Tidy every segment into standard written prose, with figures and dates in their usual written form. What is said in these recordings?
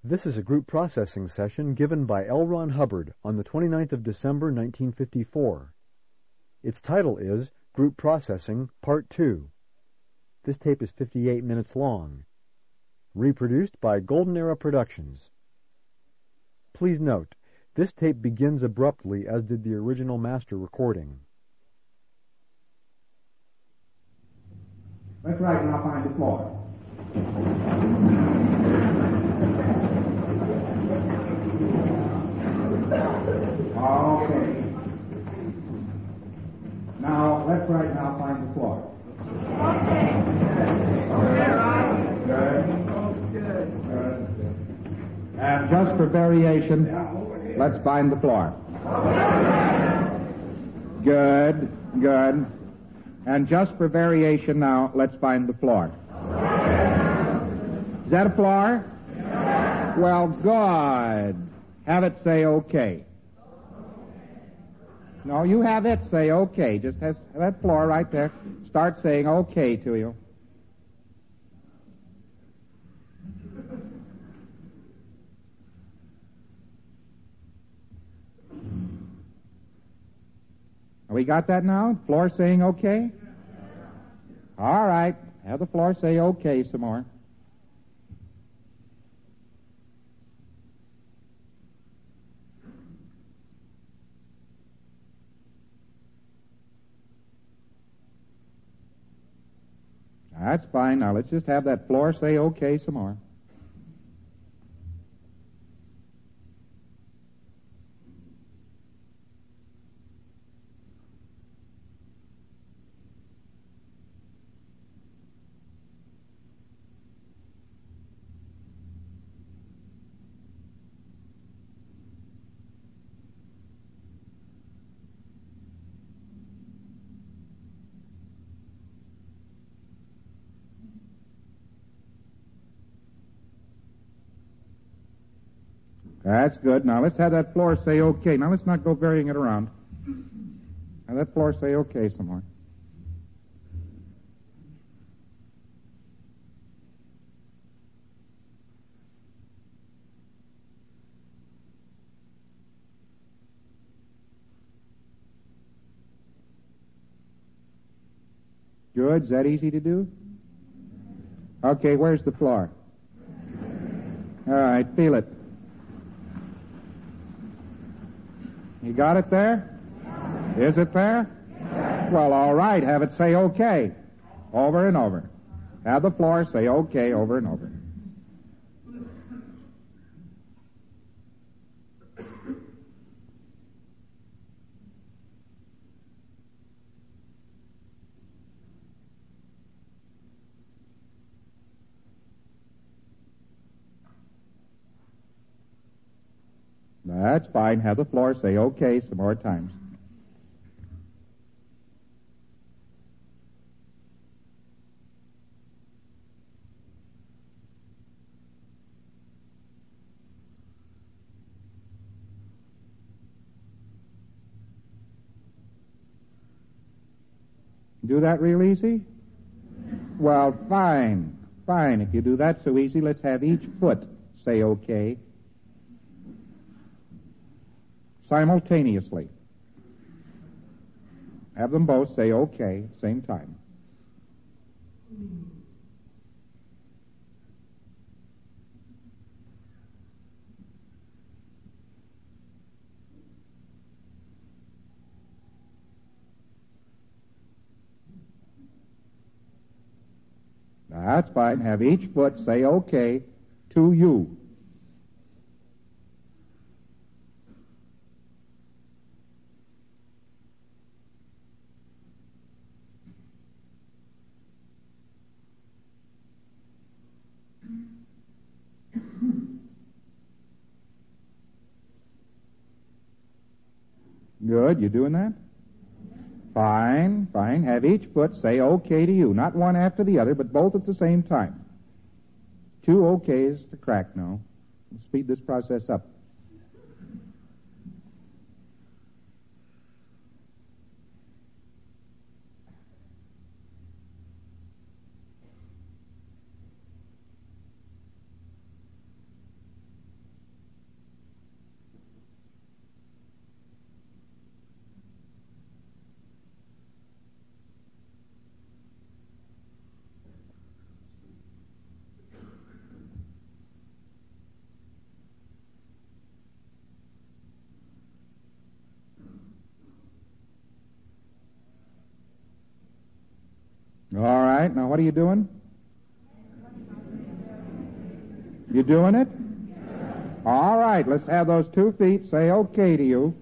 This is a group processing session given by L. Ron Hubbard on the 29th of December, 1954. Its title is Group Processing, Part 2. This tape is 58 minutes long. Reproduced by Golden Era Productions. Please note, this tape begins abruptly as did the original master recording. That's right, and I'll find the floor. Okay. Now, let's write and I'll find the floor. Okay. Good. And just for variation, let's bind the floor. Good. And just for variation now, let's bind the floor. Is that a floor? Well, good. Have it say okay. No, you have it say okay. Just have that floor right there. Start saying okay to you. We got that now? Floor saying okay? All right. Have the floor say okay some more. That's fine. Now let's just have that floor say okay some more. That's good. Now let's have that floor say okay. Now let's not go varying it around. Have that floor say okay some more. Good. Is that easy to do? Okay, where's the floor? All right, feel it. You got it there? Is it there? Well, all right. Have it say okay over and over. Have the floor say okay over and over. That's fine. Have the floor say okay some more times. Do that real easy? Well, fine. If you do that so easy, let's have each foot say okay simultaneously. Have them both say okay at the same time. That's fine. Have each foot say okay to you. Good. You doing that? Fine. Have each foot say okay to you. Not one after the other, but both at the same time. 2 okays to crack now. We'll speed this process up. what are you doing? You doing it? All right, let's have those 2 feet say okay to you.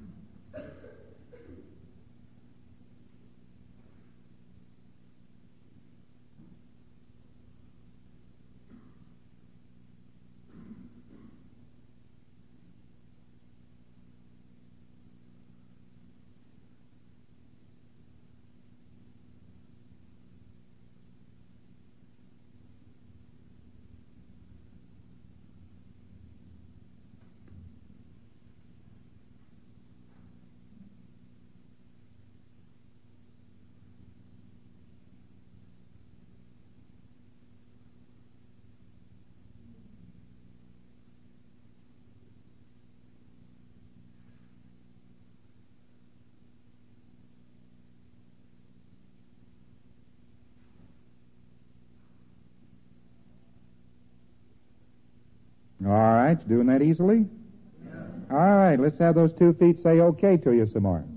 All right, you doing that easily? All right, let's have those 2 feet say okay to you some more.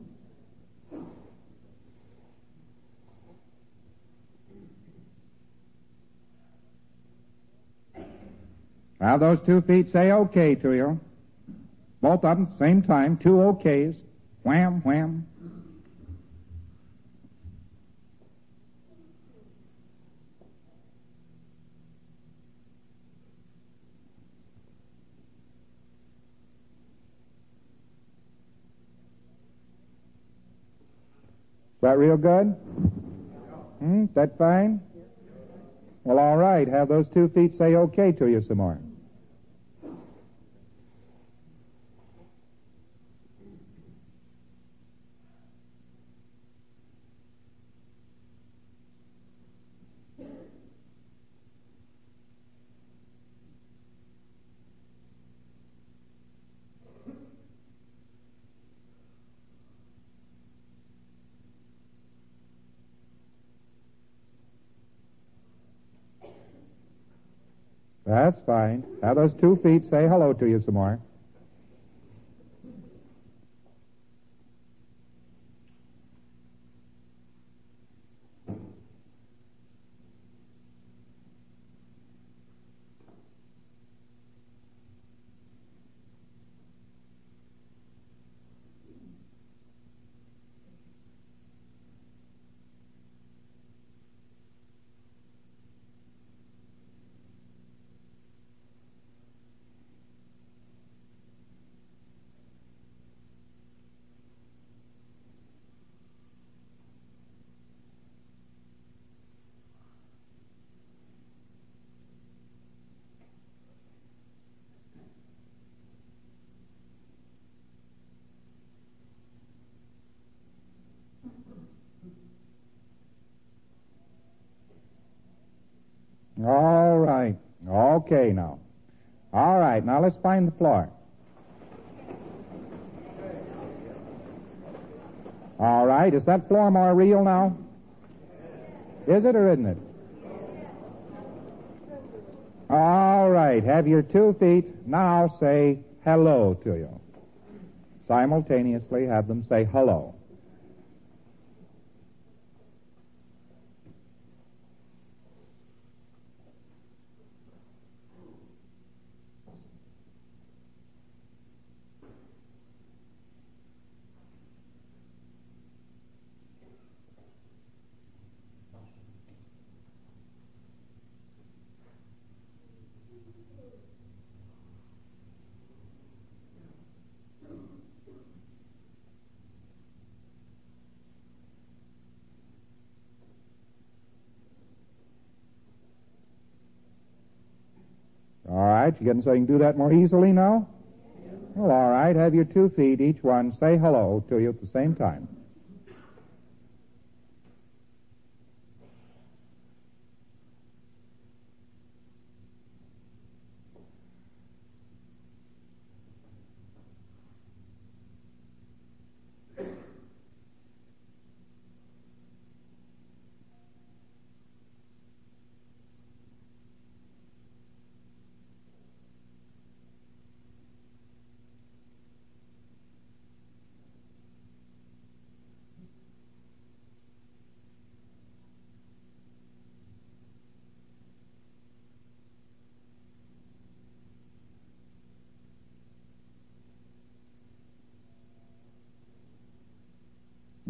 Have those 2 feet say okay to you. Both of them at the same time, 2 okays. Wham, wham. Is that real good? Is that fine? Well, all right. Have those 2 feet say okay to you some more. That's fine. Have those 2 feet say hello to you some more. All right. Okay now. All right, now let's find the floor. All right, is that floor more real now? Is it or isn't it? All right, have your 2 feet now say hello to you. Simultaneously have them say hello. All right, you getting so you can do that more easily now? Well, all right, have your 2 feet, each one, say hello to you at the same time.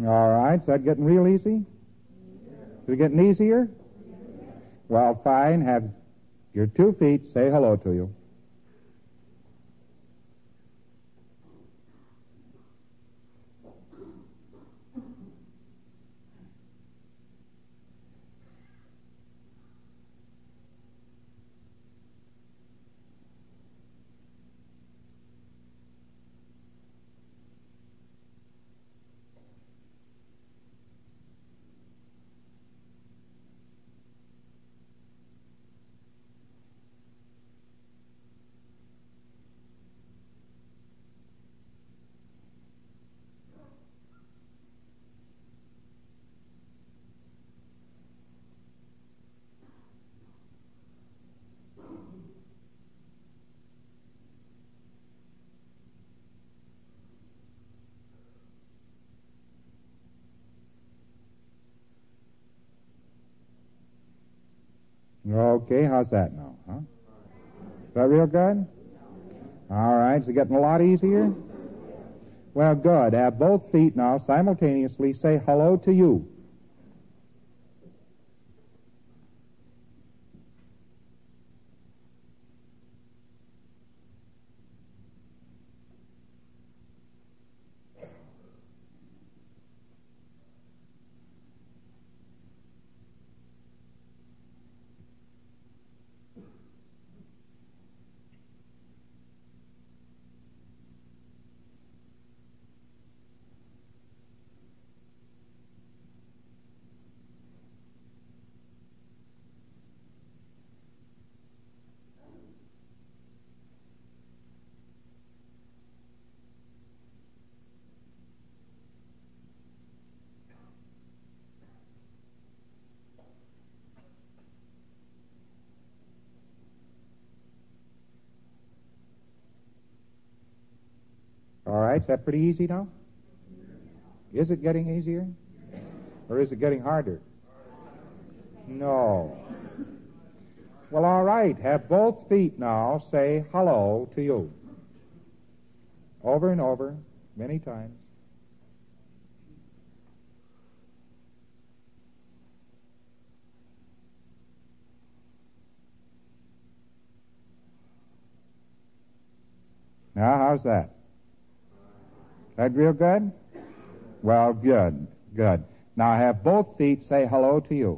All right, is that getting real easy? Is it getting easier? Well, fine. Have your 2 feet say hello to you. Okay, how's that now, huh? Is that real good? All right, is it getting a lot easier? Well, good. Have both feet now simultaneously say hello to you. All right, is that pretty easy now? Is it getting easier? Or is it getting harder? No. Well, all right. Have both feet now say hello to you. Over and over, many times. Now, how's that? That real good? Well, good, good. Now have both feet say hello to you.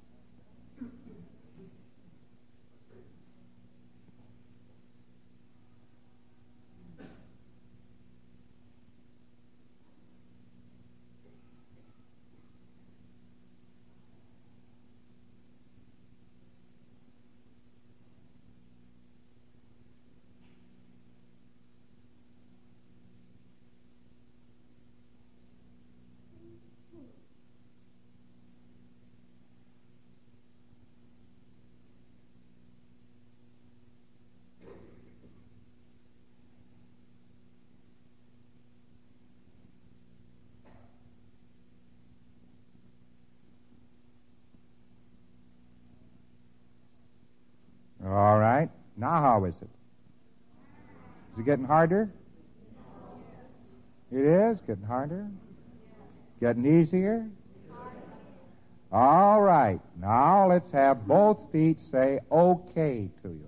All right. Now how is it? Is it getting harder? It is getting harder. Getting easier? All right. Now let's have both feet say okay to you.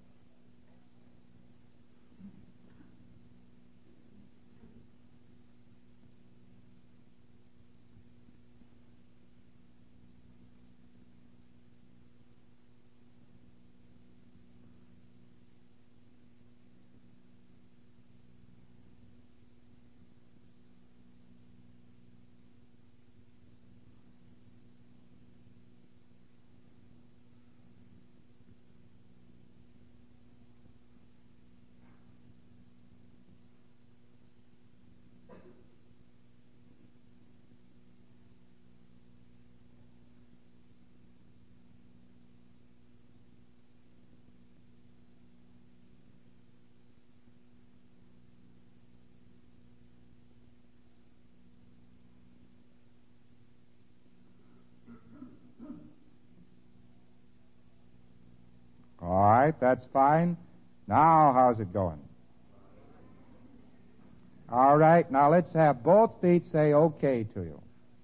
All right, that's fine. Now how's it going? All right, now let's have both feet say okay to you.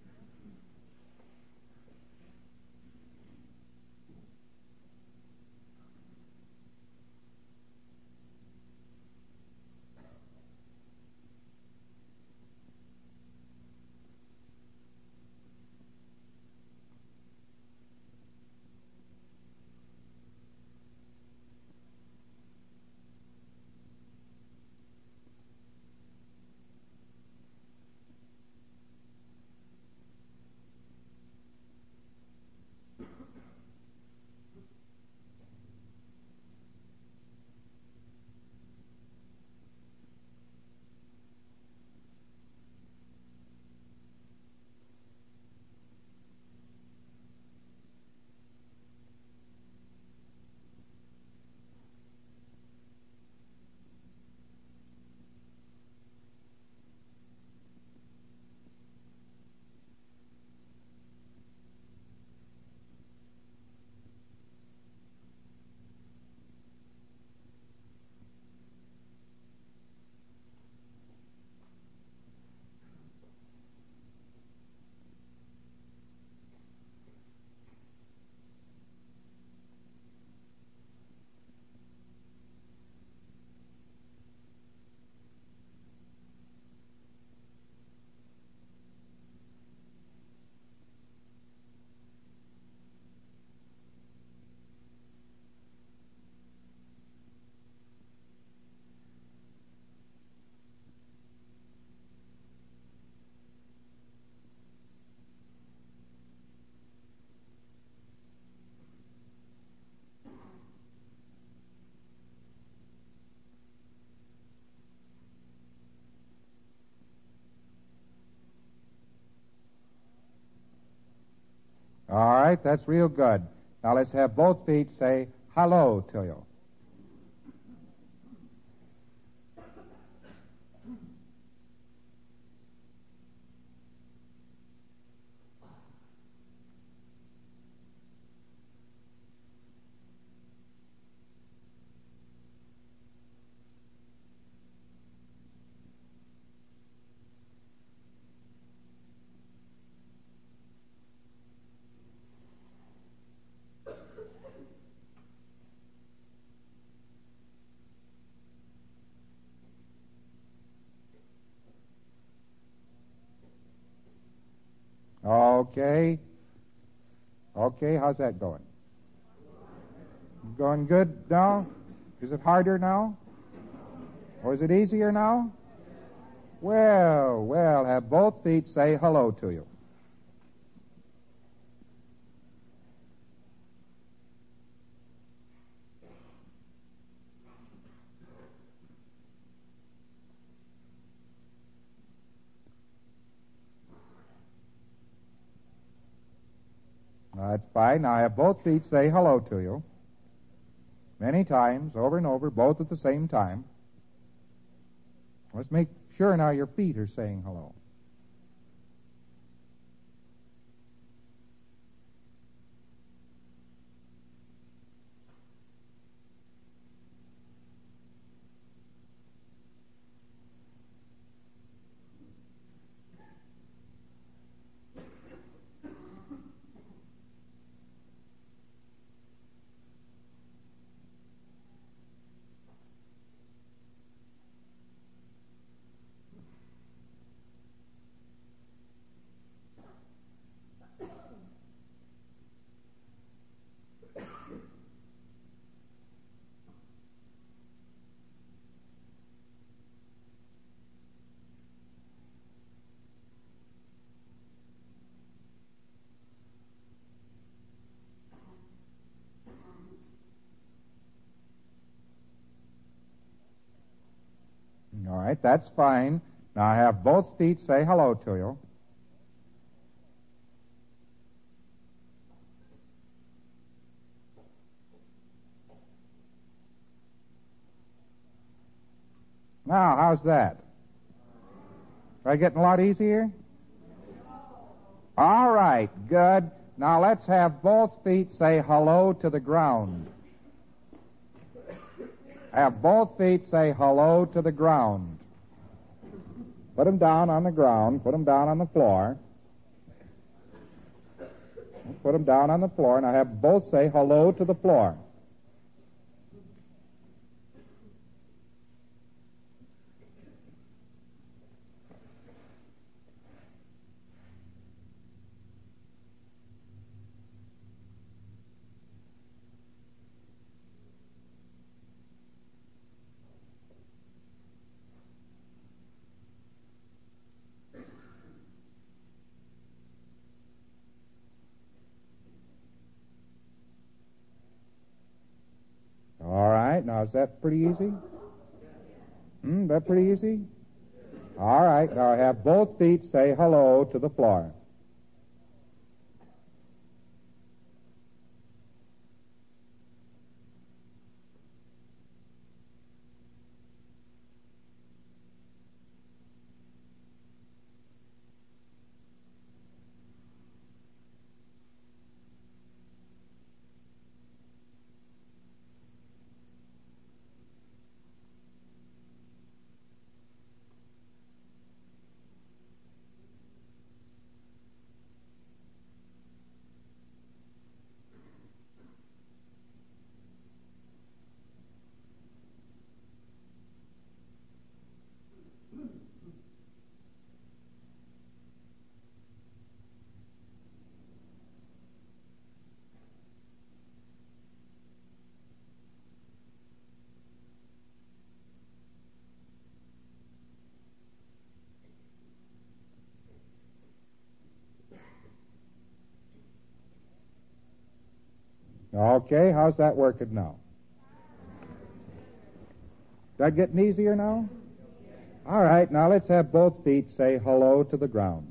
All right, that's real good. Now let's have both feet say hello to you. Okay. Okay, how's that going? Going good now? Is it harder now? Or is it easier now? Well, have both feet say hello to you. That's fine. Now have both feet say hello to you. Many times, over and over, both at the same time. Let's make sure now your feet are saying hello. All right, that's fine. Now have both feet say hello to you. Now, how's that? Are you getting a lot easier? All right, good. Now let's have both feet say hello to the ground. Have both feet say hello to the ground. Put them down on the ground. Put them down on the floor. Put them down on the floor, and I have both say hello to the floor. All right, now is that pretty easy? That pretty easy? All right, now I have both feet say hello to the floor. Okay, how's that working now? Is that getting easier now? All right, now let's have both feet say hello to the ground.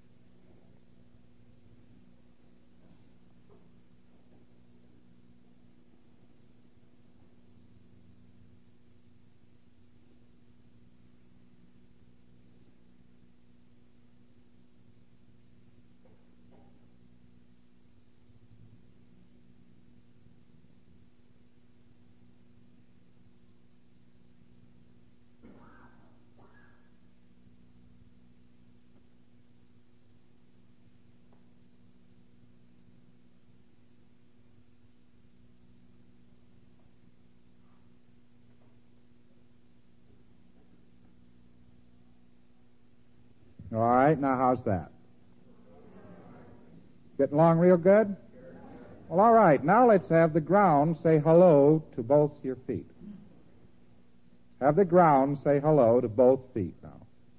All right, now how's that? Getting along real good? Well, all right, now let's have the ground say hello to both your feet. Have the ground say hello to both feet now.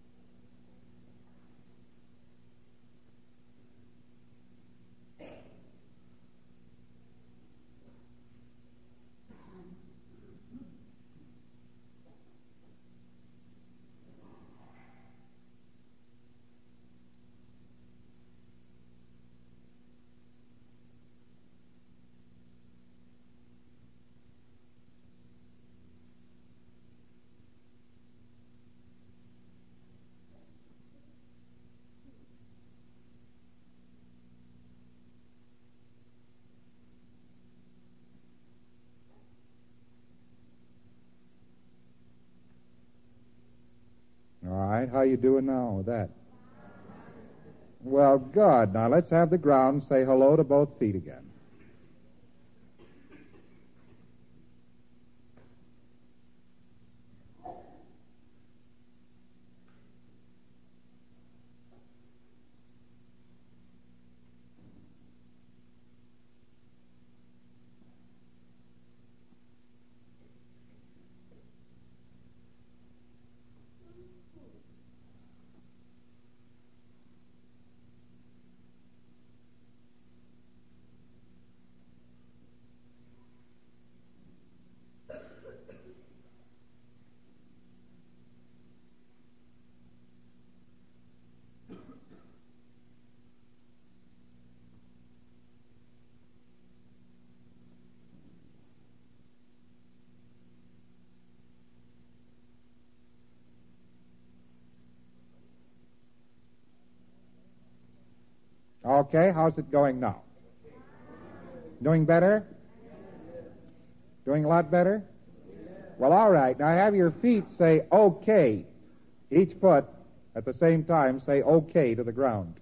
All right, how you doing now with that? Well, good. Now let's have the ground say hello to both feet again. Okay, how's it going now? Doing better? Doing a lot better? Well, all right. Now have your feet say okay, each foot at the same time say okay to the ground.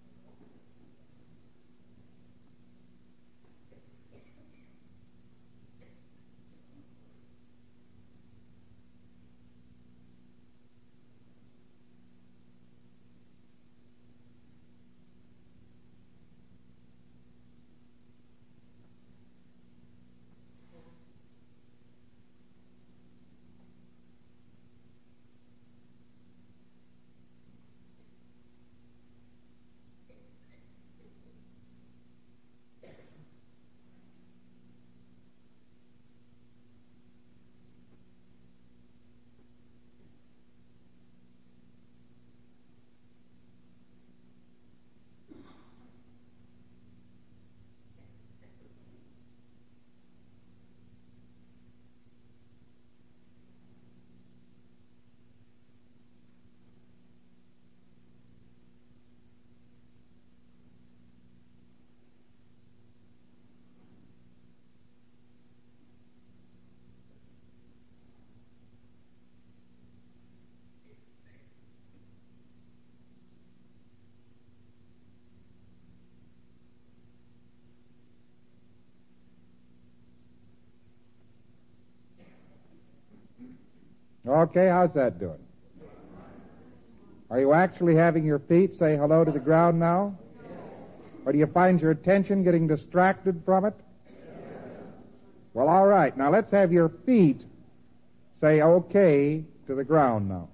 Okay, how's that doing? Are you actually having your feet say hello to the ground now? Or do you find your attention getting distracted from it? Well, all right. Now let's have your feet say okay to the ground now.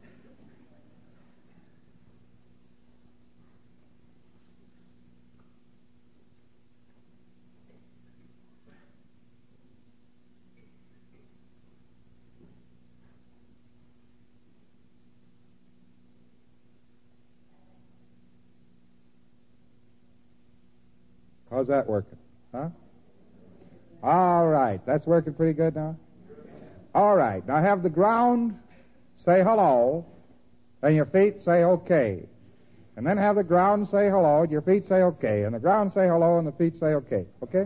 How's that working? Huh? All right. That's working pretty good now? All right. Now have the ground say hello, and your feet say okay. And then have the ground say hello, and your feet say okay. And the ground say hello, and the feet say okay. Okay?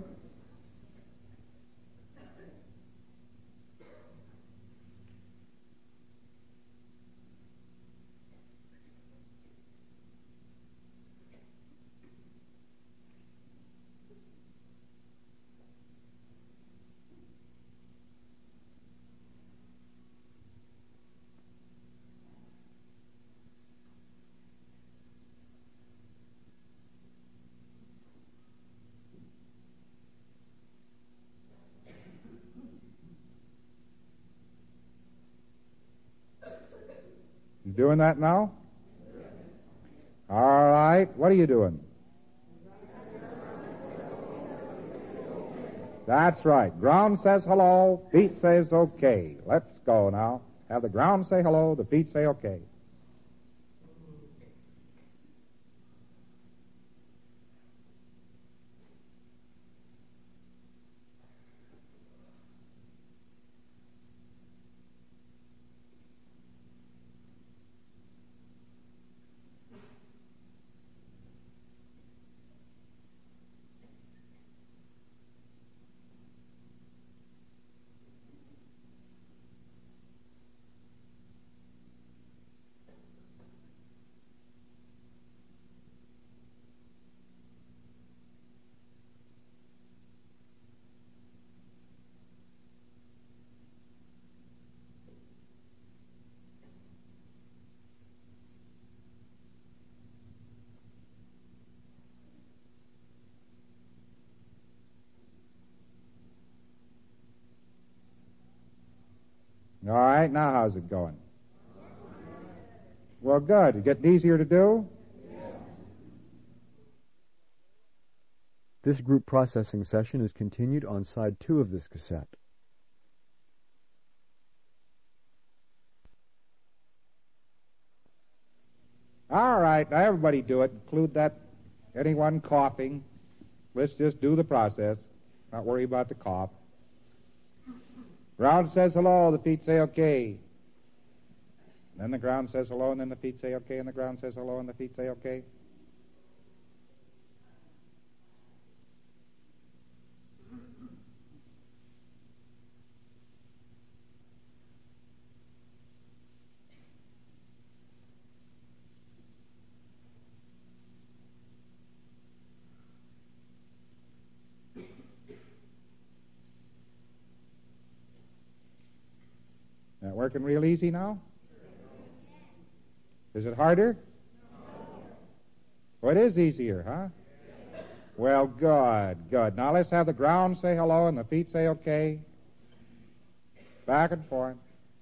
You doing that now? All right. What are you doing? That's right. Ground says hello, feet says okay. Let's go now. Have the ground say hello, the feet say okay. All right, now how's it going? Well, good. It getting easier to do? This group processing session is continued on side 2 of this cassette. All right, now everybody do it. Include that anyone coughing. Let's just do the process. Not worry about the cough. Ground says hello, the feet say okay. Then the ground says hello, and then the feet say okay, and the ground says hello, and the feet say okay. Working real easy now? Is it harder? Well, it is easier, huh? Well, good, good. Now let's have the ground say hello and the feet say okay. Back and forth.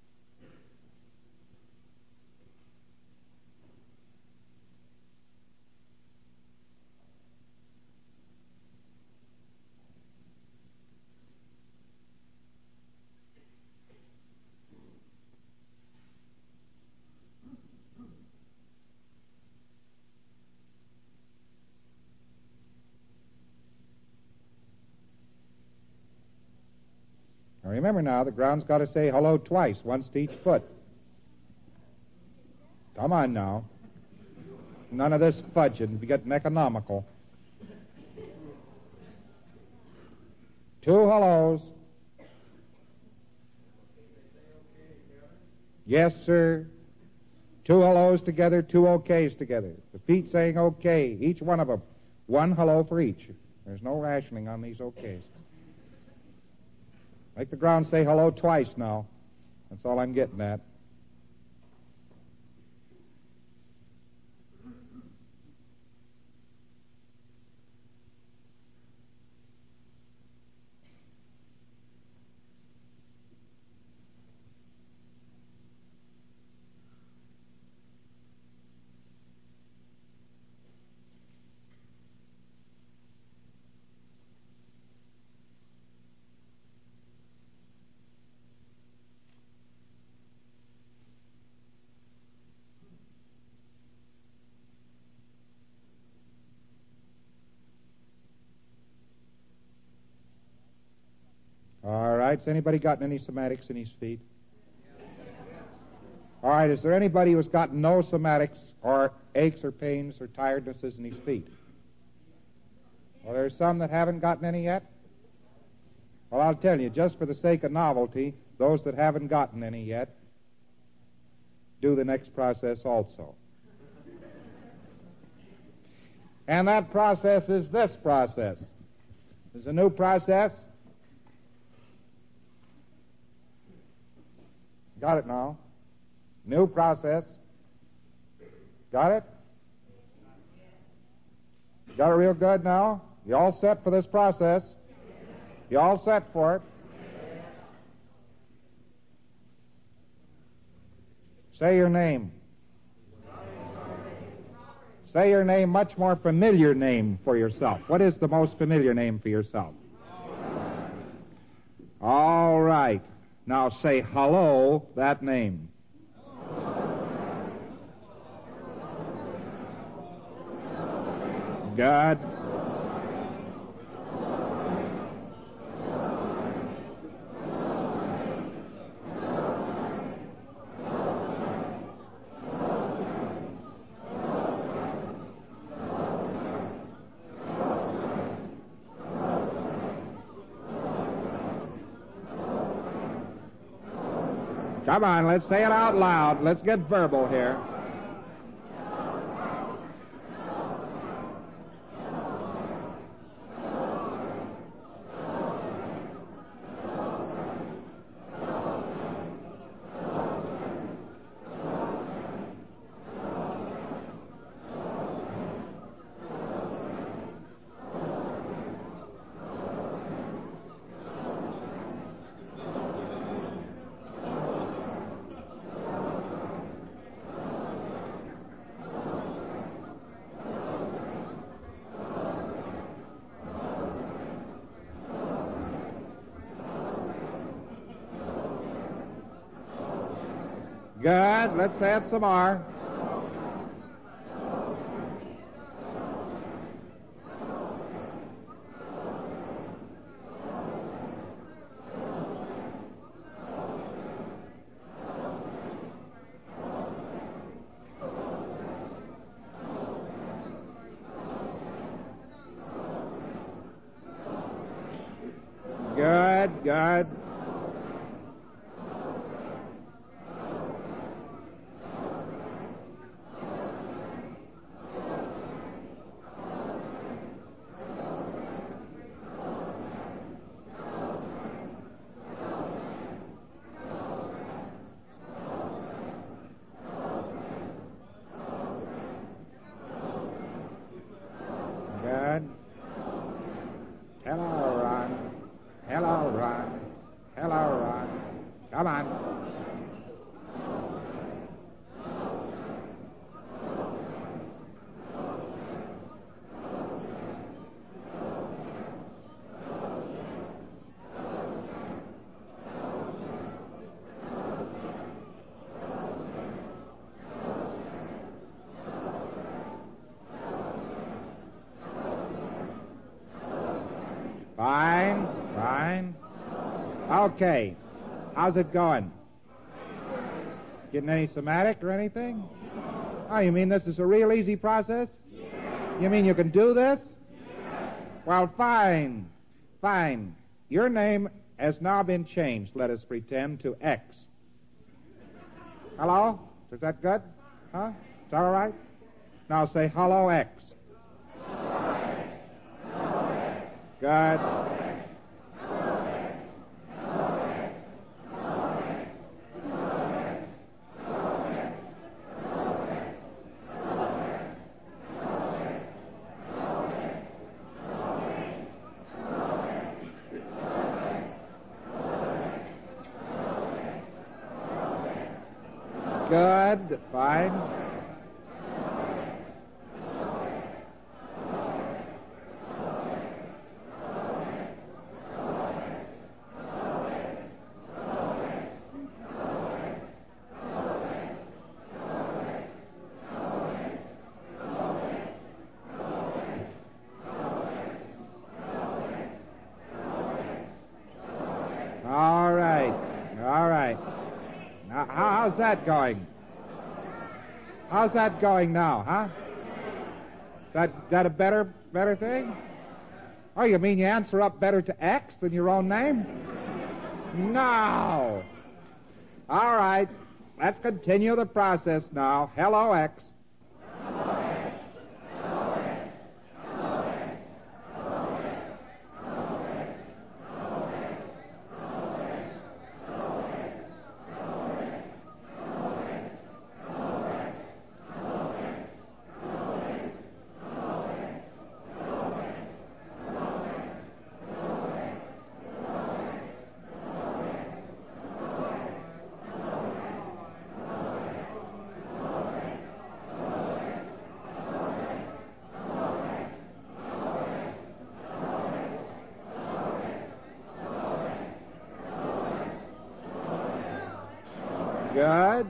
Now remember now, the ground's got to say hello twice, once to each foot. Come on now. None of this fudging. Be getting economical. 2 hellos. Yes, sir. 2 hellos together, 2 okays together. The feet saying okay, each one of them. 1 hello for each. There's no rationing on these okays. Make the ground say hello twice now. That's all I'm getting at. All right. Has anybody gotten any somatics in his feet? All right. Is there anybody who's gotten no somatics or aches or pains or tirednesses in his feet? Well, there's some that haven't gotten any yet. Well, I'll tell you, just for the sake of novelty, those that haven't gotten any yet, do the next process also. And that process is this process. There's a new process. Got it now? New process. Got it? Got it real good now? You all set for this process? You all set for it? Say your name. Say your name, much more familiar name for yourself. What is the most familiar name for yourself? All right. Now say hello, that name. Good. Come on, let's say it out loud. Let's get verbal here. Good. Let's say it some more. Good, good. Hello, Ron. Come on. Fine, fine. Okay. How's it going? Getting any somatic or anything? Oh, you mean this is a real easy process? You mean you can do this? Well, fine. Fine. Your name has now been changed, let us pretend, to X. Hello? Is that good? Huh? Is that all right? Now say, hello, X. Good. Good. Fine. All right. All right. Now, how's that going? How's that going now, huh? That a better thing? Oh, you mean you answer up better to X than your own name? No. All right. Let's continue the process now. Hello, X. Good.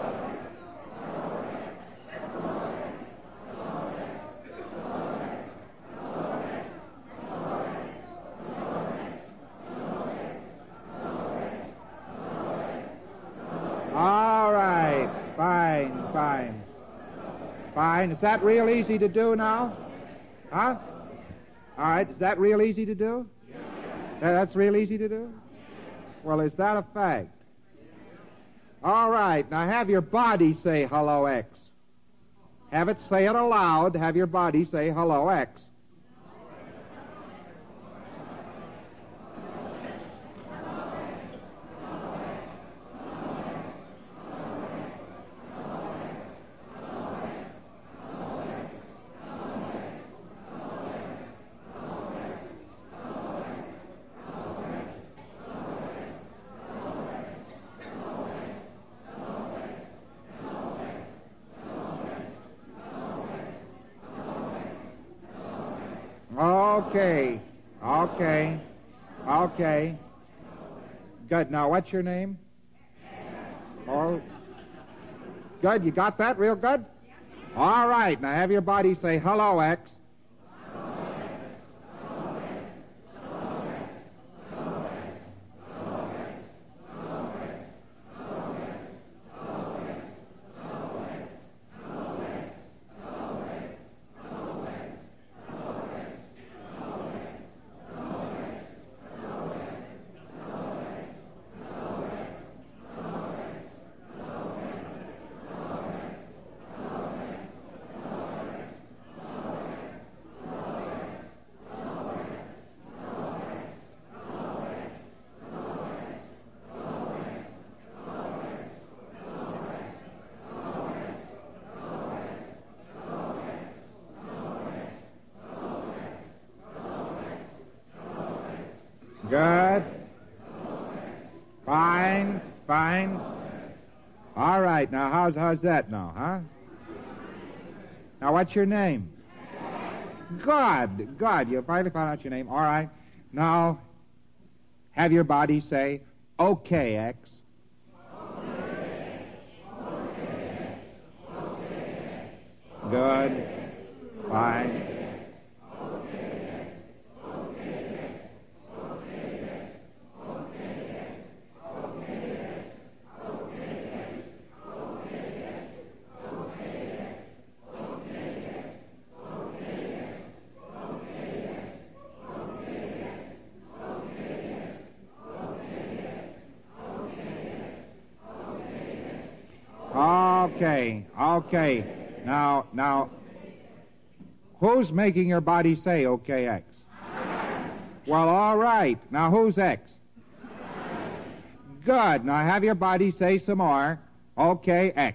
All right. Fine, fine. Fine. Is that real easy to do now? Huh? All right. Is that real easy to do? That's real easy to do? Well, is that a fact? All right. Now have your body say hello, X. Have it say it aloud. Have your body say hello, X. Okay. Okay. Okay. Good. Now, what's your name? Oh. Good. You got that real good? All right. Now, have your body say, hello, X. Fine. All right. Now, how's that now, huh? Now, what's your name? Good. You finally found out your name. All right. Now, have your body say, okay, X. Good. Fine. Okay. Now, who's making your body say okay, X? Well, all right. Now, who's X? Good. Now, have your body say some more. Okay, X.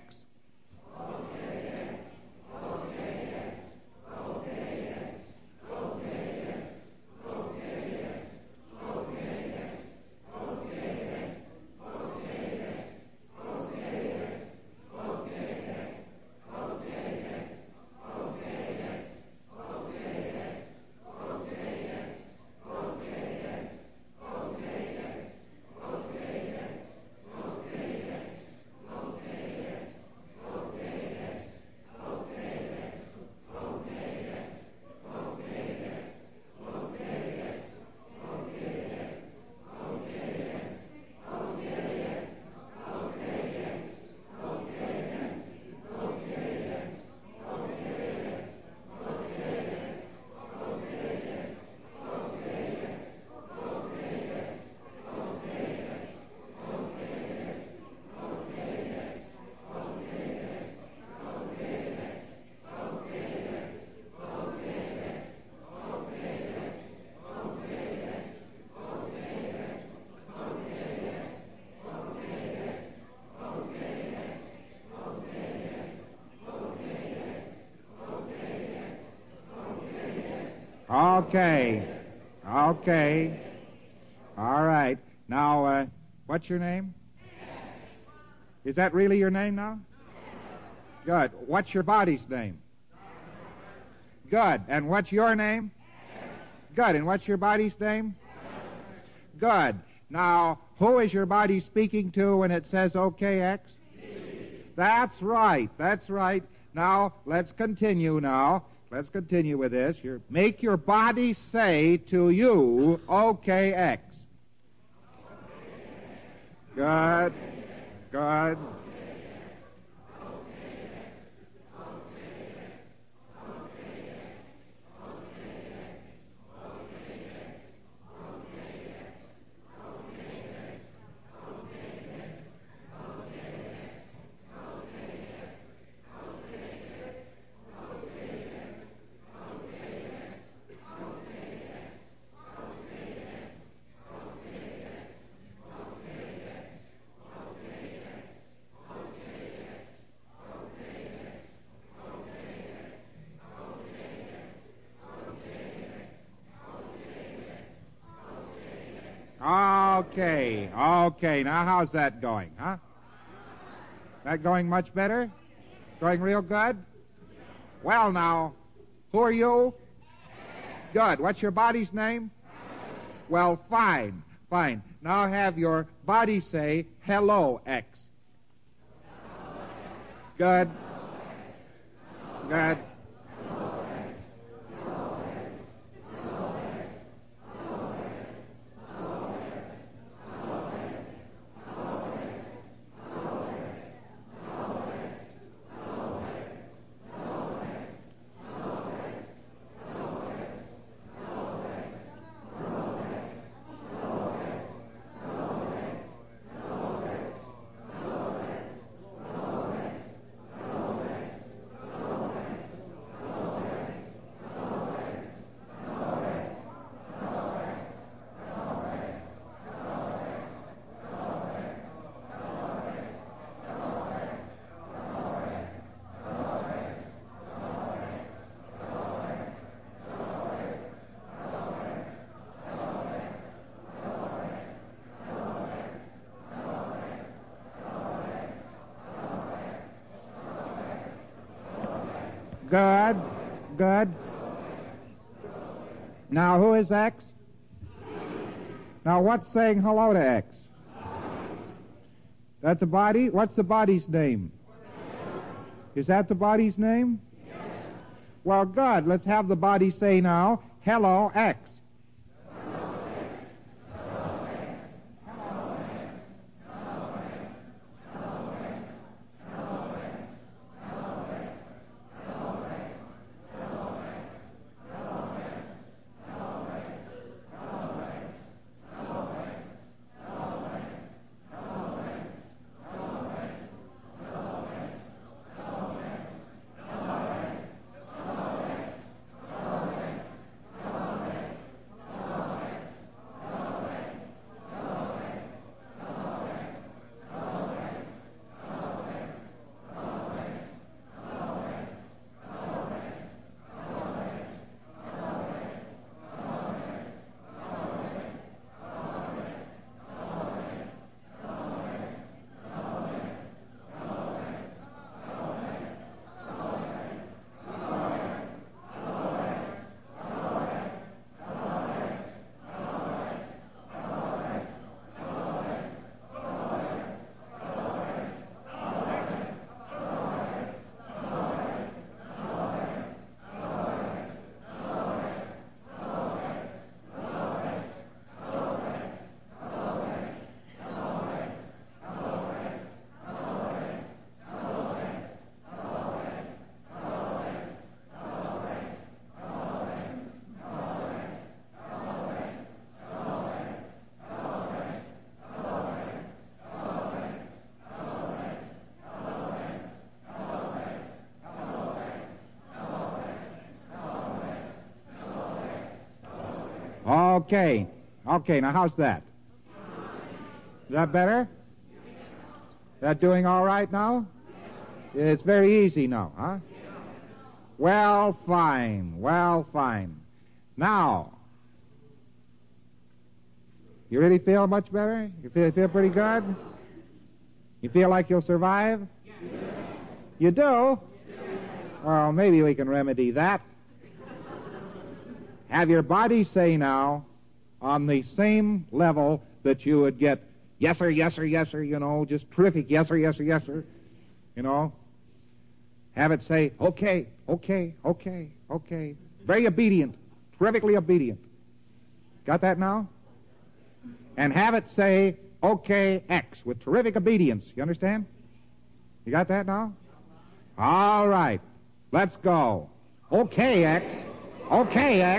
Okay. All right. Now, what's your name? Is that really your name now? Good. What's your body's name? Good. And what's your name? Good. And what's your body's name? Good. Now, who is your body speaking to when it says okay, X? That's right. Now, let's continue now. Let's continue with this. Make your body say to you, okay, X. Good. Okay. Now, how's that going, huh? That going much better? Going real good? Well, now, who are you? Good. What's your body's name? Well, fine. Now have your body say, hello, X. Good. Good. Good. Now, who is X? Now, what's saying hello to X? That's a body? What's the body's name? Is that the body's name? Yes. Well, good. Let's have the body say now, hello, X. Okay. Okay, now how's that? Is that better? That doing all right now? It's very easy now, huh? Well, fine. Well, fine. Now, you really feel much better? You feel pretty good? You feel like you'll survive? You do? Well, maybe we can remedy that. Have your body say now, on the same level that you would get, yes, sir, yes, sir, yes, sir, you know, just terrific, yes, sir, yes, sir, yes, sir, you know. Have it say, okay, okay, okay, okay. Very obedient, terrifically obedient. Got that now? And have it say, okay, X, with terrific obedience. You understand? You got that now? All right. Let's go. Okay, X. Okay, X.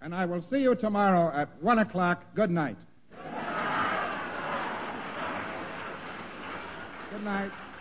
And I will see you tomorrow at 1 o'clock. Good night. Good night.